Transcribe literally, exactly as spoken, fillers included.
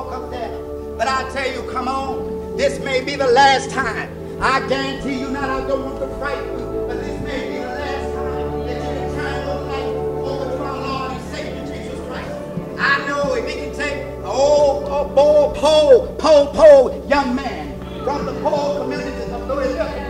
walk up there. But I tell you, come on, this may be the last time. I guarantee you not, I don't want to frighten you, but this may be the last time that you can turn your life over to our Lord and Savior Jesus Christ. I know if he can take an old, old, bold, pole, pole, pole young man from the poor communities of Louisville